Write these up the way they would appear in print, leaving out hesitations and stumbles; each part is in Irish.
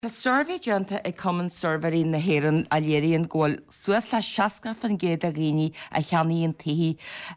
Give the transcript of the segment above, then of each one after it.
Tá survey deanta ag common survey na héan a léiríonn ghil suas le seaca fan géad a rií a cheanaíon taí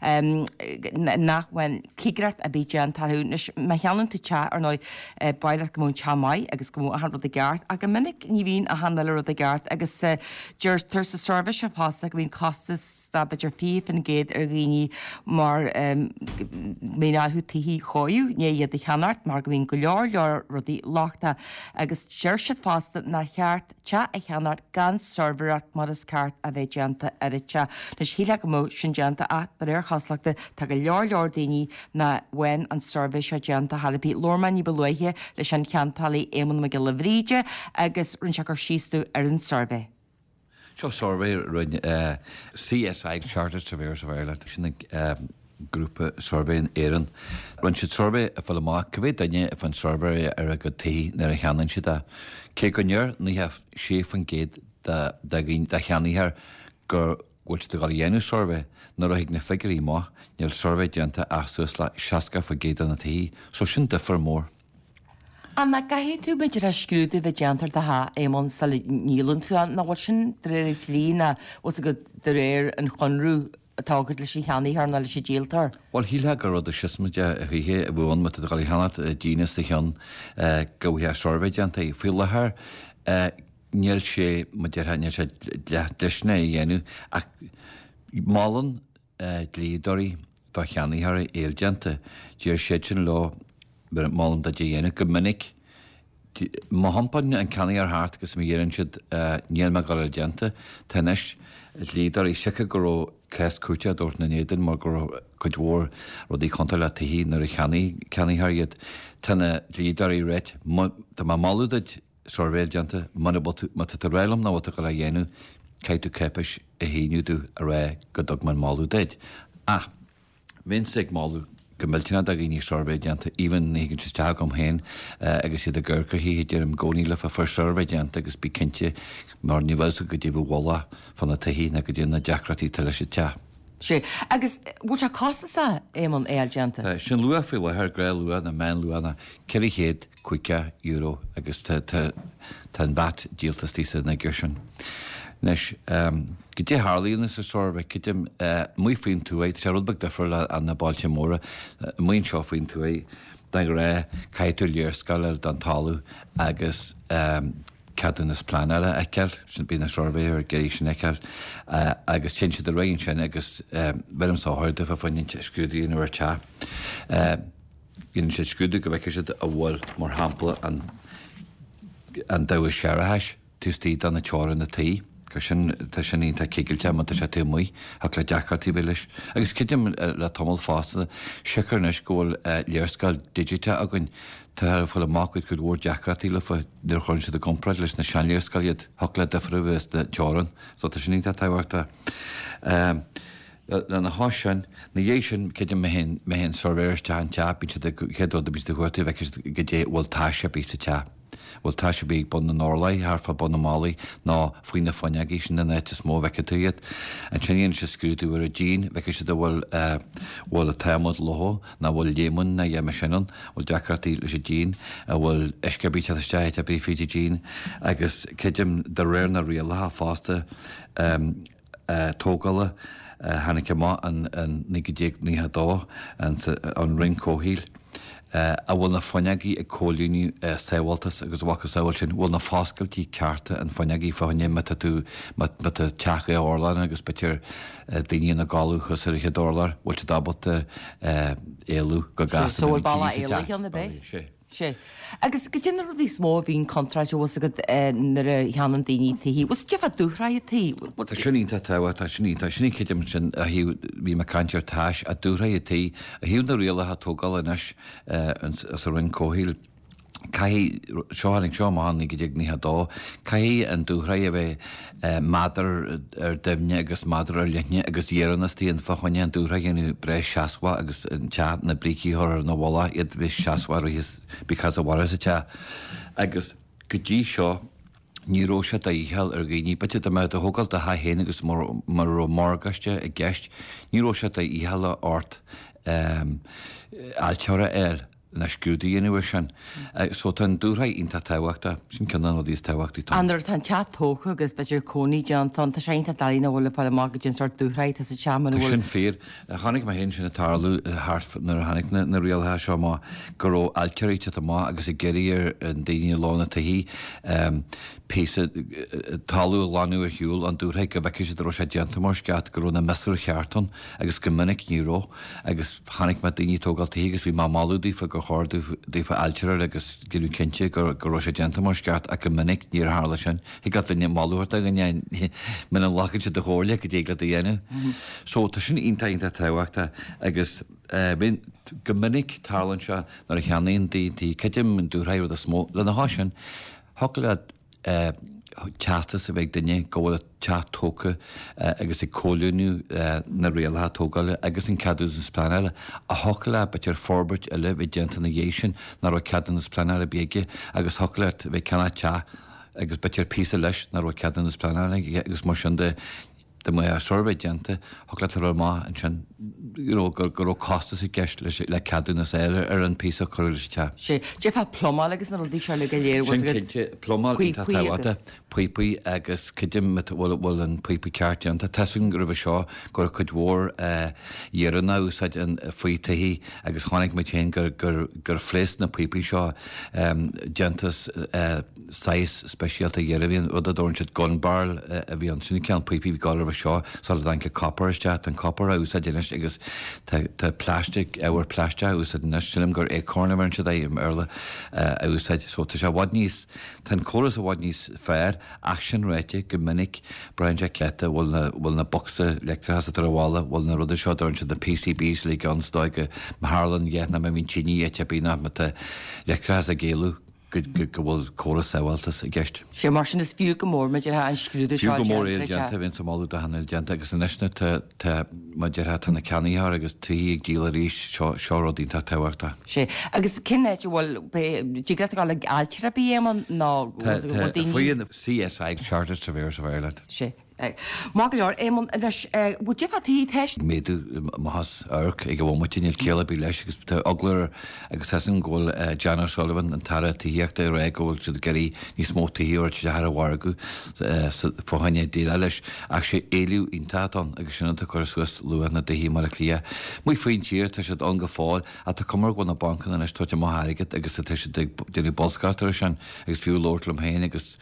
nachhain cigrat a bhí deantarú me cheanann tú te ar nó bailach go mún teáid agus go mú a rud a gceart a go minic ní bhíon a hanal rud a gceart agus dúirtar sa survey se pásta go bhíon costas beidir fi fan géad ar rií mar ménáthú taí choú né iad a cheanart mar go bhíon go leor rudí láchta agus deir fásta na cheart te a cheanart gan serverat mar is ceart a bheith deanta airite. Nus híle go mó sin deanta a ar chaslachta tá go leor daoine na bhain an survey se deanta halapí lormaní beluithe leis an ceantalí éman me go lehríide agus rinn se gur síú ar an survey. Seo survey run CSI Chartered Surveyors of Ireland sin grúpa survey in éan. Run siad survey a fuil amach cibhé daine a fan survey ar a go taí nar a cheanann siad a. Cé go neor ní heh sé fan géad de cheanaíthar gur gúilt do gáil dhéanú survey nar a hiag na figurí má níl survey deanta asús le seaca fa géad an na taí, so sin differ mór. Anna gaithí tú beidir a scrúdú bheith deantar de ha émon sa nílann tú na bhil sin dréir lí na os a go réir an chunrú tágad lei sé cheanaíthar na lei sé díaltar. Well híle go rud a sismuide a chuhé a bhhain me a gáil cheanat dínas de chean gohíthe survey deanta í fiú lethir níl sé mu dearthaine sé deisna i dhéanú ach málan dlídorí dá cheanaíthar éildeanta díar séid sin lá málan da dhéanú go minic má hampain an ceanaí ar háart agus mé dhéann siad níl me gáil deanta tanis lídar í sicha go cés cúte dúirt na néidir mar gur chuidhór rud í contar le taí nar a cheanaíthar iad tanna lídar í réit tá má máúdaid survéil deanta mana tá réilm ná bhata go le dhéanú caiitú cepais a híniuú a ré go dog man máúdaid. Mén sig máú go milltína a í ní survey deanta even nígann si teag am héin agus iad a ggurcha hí dearm gcóí le a survey deanta agus bí cinnte mar níhilsa go dtíobh walla fan na taí na go dtíanana deachratí tal si te. sé agus bhúirt a cosasa émon éildeanta. Sin lua fi lethir gréil lua na main luana €100 €50 agus tan bat díaltastí na ggursin. Nes go dtí hálííonna sa survey citim mu faoin tú é sé rudbeh defar le an na bailte móra muon seo faoin tú é de go ré caiitú léir scail don talú agus ceadú nas planéile eiceil sin bí na survey ar geirí sin eiceil agus sin siad a réonn sin agus bhem sáthir de faoin scrúdaíon ar te. Ginn sé scrúdú go bheice siad a bhfuil mar hampla an dahfuil searathes tústíí an na teáin na taí. Sin ínta cigailte man sé tú muoi a le deachratí bhilis. Agus citim le tomul fásta sicarnes ggóil léirscail digite agann tá fuil amachcuid chu bhór deachratí le idir chun si a compráid leis na seanléirscaiad thula defriúhs de teáran, so tá sin ínta táhachtta. Le na háisisin na dhé sin cidim mé hen survéiriste an te bín si chéadú a bís de chuirtú bheith go dé bhfuil táise bí sa te. Bhfuil tá sé bí bon na Norlaí thfa bon na Málaí ná faoin na faineagaí sin na net is mó bheicetúiad an siníonn se scrútú ar a dín bheice si bhfuil a téimid leth na bhfuil léman na dhéime sinan bhfuil deachratí leis a dín a bhfuil iscebí teiste a bí féidir dín agus cidim de réir na rialathe fásta tógála hanig má an 1992 an ring cóhíl. A bhfuil na faineagaí a cóliúní saohiltas agus bhacha saoil sin bhfuil na fáscailtí cearta an faineagaí fáinne me tú techa orlain agus betir daoine na gáú chus ar dólar bhfuil se dábata éú go gas sé. Agus go déanana rudí smó bhín contraid bhs go nar a cheanan daoine taí. Was defa dúthraid taí? Tá sinínta tá sinínta sinní citim sin a hiú bhí me caiintear táis a dúthraid taí a hiún na rialathe tógáil inis as a rin cóhíil. Cai seoing seo máhannig go dtíag dá, Cai an dúthraid a bheith madar ar demne agus madar ar lenne agus dhéannas tíí an fachaine an dúthraid anú bre seaasha agus an tead na brícií ar na bhla iad bhís seaasha his because a bhhar a te. Agus go dtí seo níró se a íhel ar gghine, bete a me a thugáil a hahéana agus mar margaiste a gceist, níró se a íhela ort alteara na scrúdaíonú sin. So tan dúra ínta táhachtta sin cean dís táhachttaí tá. Anar tan chattócha agus beidir coní John tá sénta dalína bhla pa mágin sort dúraid a sa teman sin fér chanig mai hen sin na tarlú harf nar hanig na rialthe seo má goró alteiríte má agus i geiríar an daine lána tahí písa talú láú ar hiúil an dúrthaid go bheice sé dro sé deanta mar ceat goró na mesú cheartón agus go minic níró agus chanig me daoine tógaltaí agus bhí má máúdaí fa gur cháú fa alteirar agus ginú cinnte goró sé deanta mar ceart a go minic níor hála sin i gat daine máúirta gan mena lachaid se de chóirla go dégla a dhéine. Só tá sin ínta táhachtta agus bhín go minic tálann se nar a cheanaon daontí ceitim an dúrthaid a smó le na hásin thola teasta sa bheith duine ggóla tetócha agus i cóúnú na réaltha tógáile agus in cadú an spláile a thola betir forbert a leh i déanta na dhé sin nar ceadan na spláile béige agus tholaart bheith cena te agus betir písa leis nar ceadan na spláile agus mar sin de mé a sorbhéideanta thola má an sin gur costa sa gceist le cadú na éile ar an písa choiriste te. sé Jeff plomá agus na rodí se le go léir plomá táhata puipaí agus cidim bhfuil an puipa ceartteanta teún gur bh seo gur chud mhór dhéanna úsáid an faoitaí agus chánig me té gur flés na puipaí seo gentas 6 speisialta dhéirhíon rud a dúirn siad gunbar a bhí an sinna cean puipaí gáir seo sá daince copperteat an copper a úsá déine agus tá plastic áhar pleiste úsá neisilim gur écóna se im arla a úsáid sóta se bhhad níos tan choras a bhhad níos fearr ach sin réite go minic Brian Jacketta bhfuil na boxa lectras ar bhála bhfuil na rud seo dúirn se na PCBs le ganstáige Harlan ghéna me hín tíní éte bína me lectras a géú go bhfuil choras sáhhailtas a gceist. sé mar sin is fiú go mór meidir an scrúdú Fiú go mór éanta bhín máú a hanil deanta agus in neisna mar deartha tanna ceanaíthar agus tuí ag díla ríis seorodínta táhachtta. sé agus cinnéid bhfuil ddígad gáil altira bí éman ná faoin CSI Charter Surveyors of Ireland. sé. Má go leor éman bú defatí teist méadú mahas arc ag go bhmutíil céala bí leis agus aglar agus hesan ggóil Jana Sullivan an tara tííochtta ar ggóil si geirí ní smótaí or si ar bhhargu fáhaine dé leis ach sé éliú ítátán agus sinanta chu suas luúan na dehí mar a clia. Mu faoin tíir tá siad an go fáil a tá cumar go na bancan is tuaite máthigad agus duine bolscartar sin agus fiú Lordlam héin agus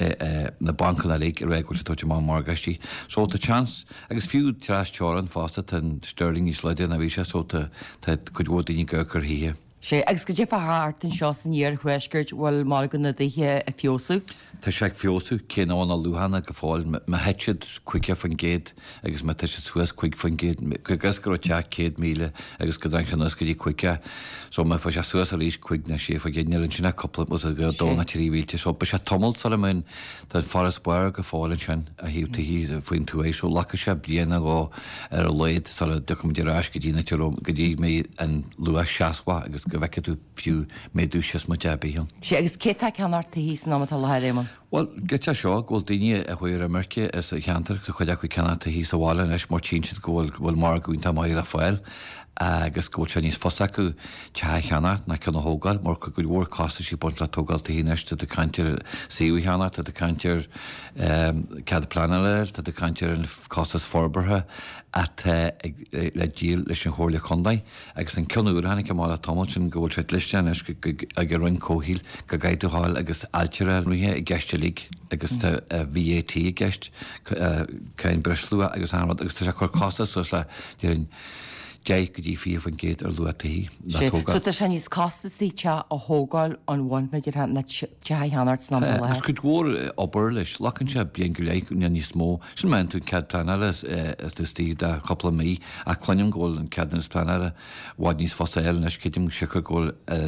na bancan a lé ar ggóil si tuaite má gastí. So the chance agus fiú tras teran fásta an Sterling í sleide na bhí sé sóta chud bhór daoine gurchar híhe. sé agus go defa háart an seo san níor chuisgurt bhfuil mar go na dthe a fiosú. Tá sé fiosú céána luhanana go fáil me heitid cuiice fan géad agus me tuise suas cuiig fan géad chugus gur te 100 míle agus go dain senas go dtí cuiice, so me fa sé suas a rís cuiig na sé fa géineil an sinna coppla mu a go dóna tíríhíte, so be sé tomult sal mun tá faras buir go fáilin sin a hiúta hí faoin tú éis so lacha sé bliana go ar a léid sal documentarráis go dtína go dtí mé an lua seaasha agus go bheiceú fiú méúisias mu debíon. sé agus cétá ceanartta hí san ná le réman. Well, get seo ghil daine a chuir a merce is a cheantar go chuide chu cenata hí sa bhála is mar tí bhfuil mar gúnta mai le fáil agus ggóil se níos fosa acu te cheanart na cena hógáil mar go bhór costa sí buint le tógáilta híneiste de cantir síú cheanart a de cantir cead planile a de cantir an costas forbarthe a le díal leis an chóirla chundaid agus an ceanúr hanig go mála tomil sin ggóil se listean is a gur roinn cóhíil go gaiideáil agus altire nuthe i gceiste lí agus VAT i gceist céin breslua agus anrad agus tá sé chuir costas sos le dtíann dé go dtí fíomh an géad ar luataí. So tá sé níos costaí te a thógáil an bhaint meidir na teanart ná le. Gus go dhór obair leis lechann se blion go léich na níos mó sin me tú cead planeile tí de coppla mí a chluineim ggóil an ceadnas planeile bhád níos fosa eile nes cidim sicha ggóil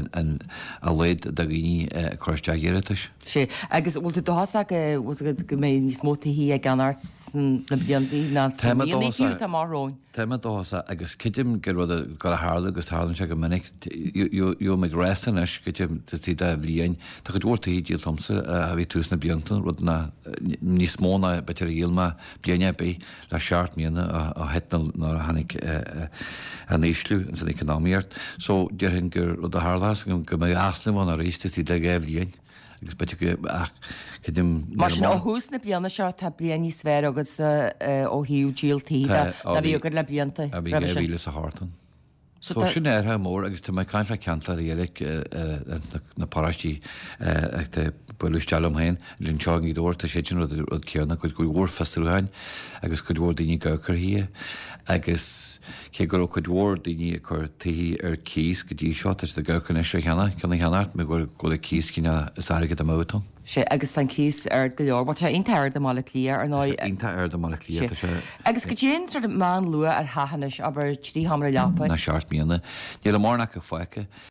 a léad a rií chuirte dhéiritas. sé agus bhfuil tú dohasa go mé níos mótaí a ganart na bliandaí ná fiú a marrón. Téime dósa agus cidim Kidim gur go a hála agus hálann se go minic jo me resan is go tí a bblion Tá go dúirta í díal tomsa a bhí túsna bliantan rud na níos móna betar íalma bliane be le seart míana a hetna ná hanig an éislú an san economiart. So dear hin gur rud a hálás go mé asnahán a réiste tí de gabhlíon. agus bete Mar sin ó hús na blianana seo tá blian ní sfr agus ó hiú GLT na bhí go le blianta a bhí bhíle a hátan. Tá sin airthe mór agus tá mai caiin le ceanla dhéalaigh na parastí ag de buistealm hain linn teáí dúirta sé rud ceanna go bhór festúhain agus go dúir daoine gachar hí agus ché gur chu dúir daoine chur taí ar cíos go dtí seo de gachan is cheanna chuna cheanart me gur go le cíos cinna is aige am mátá. sé agus san cíos ar go leor, bá intair de mála clia ar ná inta ar do mála clia. Agus go dhéon sort má lua ar hahanis aber tí hamra lepa. Na seart míana, Ní le mórnach go foiice